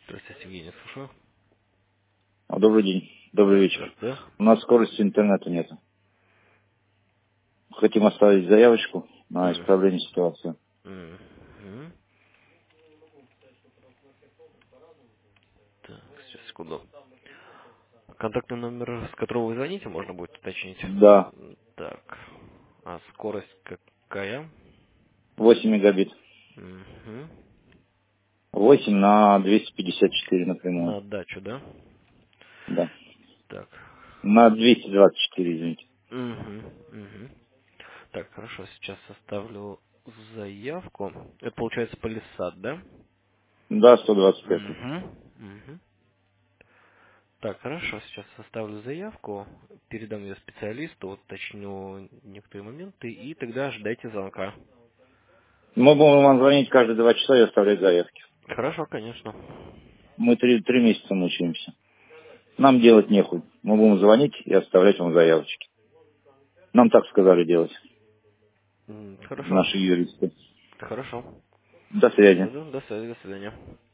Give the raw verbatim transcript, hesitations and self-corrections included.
Здравствуйте, Евгений, слушаю. А, Добрый день, добрый вечер. Да? У нас скорости интернета нет. Хотим оставить заявочку на М, исправление ситуации. м, м. Так, сейчас, секунду. Контактный номер, с которого вы звоните, можно будет уточнить. Да, М, Так, а скорость какая? восемь мегабит. Мгм. восемь на двести пятьдесят четыре напрямую. На дачу, да? Да. Так. На двести двадцать четыре, извините. Мгм, мгм. Так, хорошо, сейчас составлю заявку. Это получается Палисад, да? Да, сто двадцать пять. Угу. Угу. Так, хорошо, сейчас составлю заявку, передам ее специалисту, уточню некоторые моменты, и тогда ждайте звонка. Мы будем вам звонить каждые два часа и оставлять заявки. Хорошо, конечно. Мы три, три месяца мучаемся. Нам делать нехуй. Мы будем звонить и оставлять вам заявочки. Нам так сказали делать М, Хорошо. наши юристы. Хорошо. До связи. До, до связи, до свидания.